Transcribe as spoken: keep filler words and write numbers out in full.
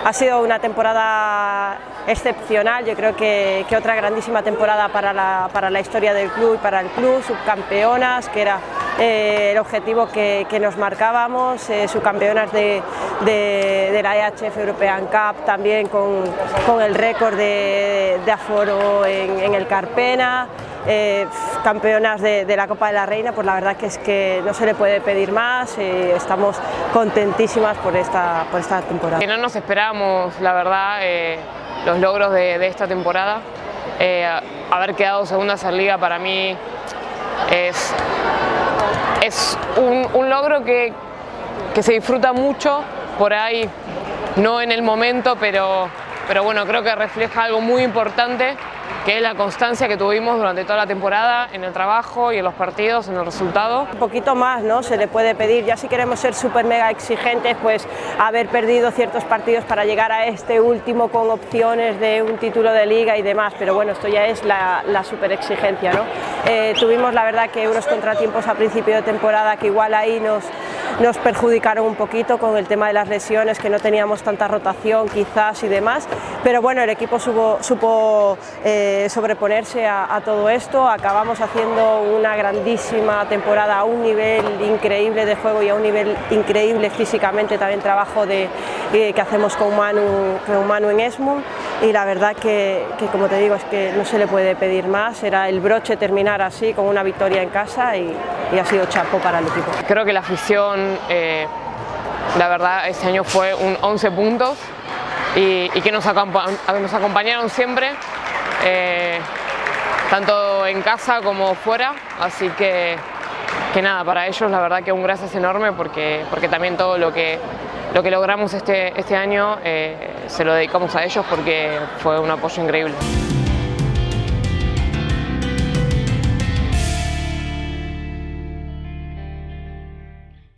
ha sido una temporada excepcional, yo creo que, que otra grandísima temporada para la, para la historia del club y para el club, subcampeonas, que era eh, el objetivo que, que nos marcábamos, eh, subcampeonas de, de, de la E H F European Cup, también con, con el récord de, de aforo en, en el Carpena. Eh, campeonas de, de la Copa de la Reina, pues la verdad que es que no se le puede pedir más, eh, estamos contentísimas por esta, por esta temporada. Que no nos esperábamos, la verdad, eh, los logros de, de esta temporada. Eh, haber quedado segunda en Liga para mí es, es un, un logro que, que se disfruta mucho, por ahí no en el momento, pero, pero bueno, creo que refleja algo muy importante, que es la constancia que tuvimos durante toda la temporada en el trabajo y en los partidos, en el resultado. Un poquito más, ¿no? Se le puede pedir, ya si queremos ser súper mega exigentes, pues haber perdido ciertos partidos para llegar a este último con opciones de un título de liga y demás, pero bueno, esto ya es la, la súper exigencia, ¿no? Eh, tuvimos la verdad que unos contratiempos a principio de temporada que igual ahí nos, nos perjudicaron un poquito con el tema de las lesiones, que no teníamos tanta rotación quizás y demás, pero bueno, el equipo supo, supo eh, sobreponerse a, a todo esto. Acabamos haciendo una grandísima temporada a un nivel increíble de juego y a un nivel increíble físicamente, también trabajo de, eh, que hacemos con Manu, con Manu en Esmund, y la verdad que, que como te digo es que no se le puede pedir más, era el broche terminar así con una victoria en casa y, y ha sido chapo para el equipo. Creo que la afición, eh, la verdad este año fue un once puntos y, y que nos, acompa nos acompañaron siempre. Eh, tanto en casa como fuera, así que, que nada, para ellos la verdad que un gracias enorme porque, porque también todo lo que, lo que logramos este, este año eh, se lo dedicamos a ellos porque fue un apoyo increíble.